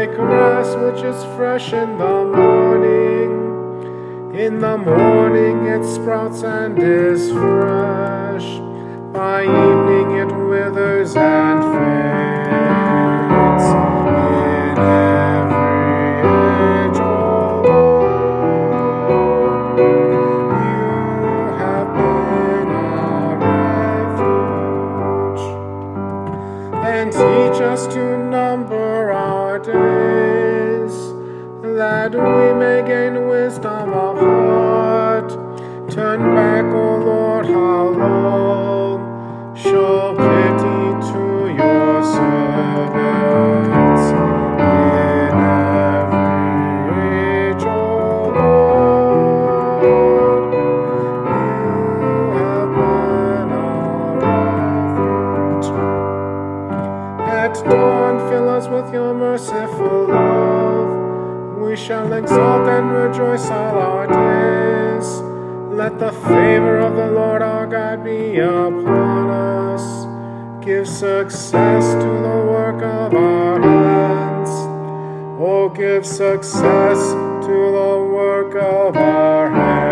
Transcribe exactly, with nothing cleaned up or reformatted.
like grass which is fresh in the morning. In the morning it sprouts and is fresh. By evening it withers and fades. In every age, O Lord, you have been our refuge. And teach us to number our days, that we may gain wisdom of heart. Turn back, O Lord, how long? Show pity to your servants. In every age, O Lord, you have been our refuge. At dawn, fill us with your merciful love. We shall exalt and rejoice all our days. Let the favor of the Lord our God be upon us. Give success to the work of our hands. Oh, give success to the work of our hands.